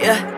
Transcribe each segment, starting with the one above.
yeah.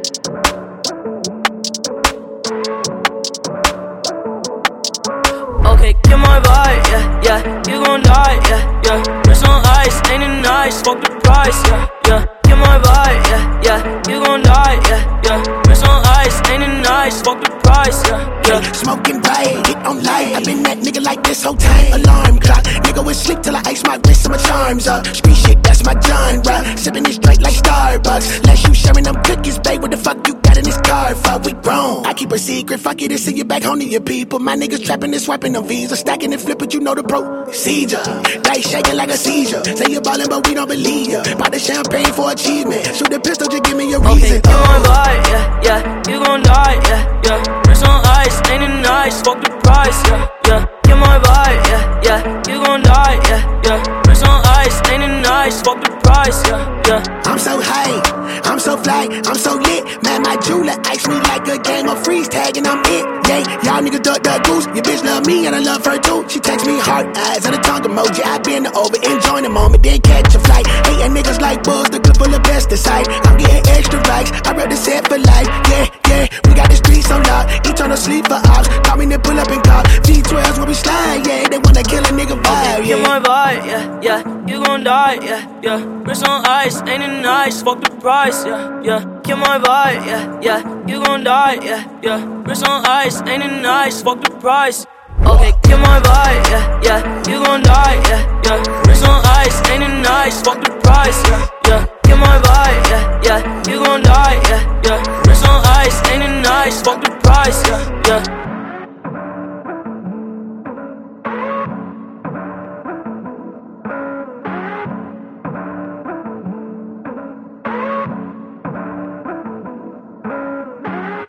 Okay, kill my vibe, yeah, yeah. You gon' die, yeah, yeah. Wrist on ice, ain't it nice? Fuck the price, yeah, yeah. Kill my vibe, yeah, yeah. You gon' die, yeah, yeah. Wrist on ice, ain't it nice? Fuck the price, yeah, yeah. Smoking right, hit on light. I been that nigga like this whole time. Alarm clock, nigga with sleep till I ice my wrist and my charms up. Street shit, that's my genre. Sipping this straight like Starbucks. Less you sharing them cookies, babe. What the fuck you got in this car? Fuck, we grown. I keep a secret, fuck it, and send you back home to your people. My niggas trapping and swiping them Visa, stacking and flipping, you know the procedure. Like shaking like a seizure. Say you ballin', but we don't believe ya. Buy the champagne for achievement. Shoot the pistol, just give me a reason. Okay, kill my vibe, yeah, yeah. You gon' die, yeah, yeah. Wrist on ice, ain't it nice? Fuck the price, yeah, yeah. Kill my vibe, yeah, yeah. You gon' die, yeah, yeah. Wrist on ice, ain't it nice? Fuck the price, yeah, yeah. I'm so high, I'm so fly, I'm so lit. Man, my jeweler ice me like a game of freeze tag and I'm it. Yeah, y'all niggas duck goose. Your bitch love me and I love her too. She text me heart eyes and a tongue emoji. I been over, enjoying the moment, then catch a flight. Hating niggas like bulls, the good full of pesticide. I'm getting extra likes, I rep the set for life. Yeah, yeah, we got the streets on lock. Eternal sleep for ops. Call me, then pull up and cop. G12s when we slide, yeah, they wanna kill a nigga vibe, yeah. Kill my vibe, yeah, yeah. You gon' die, yeah, yeah. Wrist on ice, ain't it nice? Fuck the price, yeah, yeah. Kill my vibe, yeah, yeah. You gon' die, yeah, yeah. Wrist on ice, ain't it nice? Fuck the price. Okay, kill my vibe, yeah, yeah. You gon' die, yeah, yeah. Wrist on ice, ain't it nice? Fuck the price, yeah, yeah. Kill my vibe, yeah, yeah. You gon' die, yeah, yeah. Wrist on ice, ain't it nice? Fuck the price, yeah, yeah.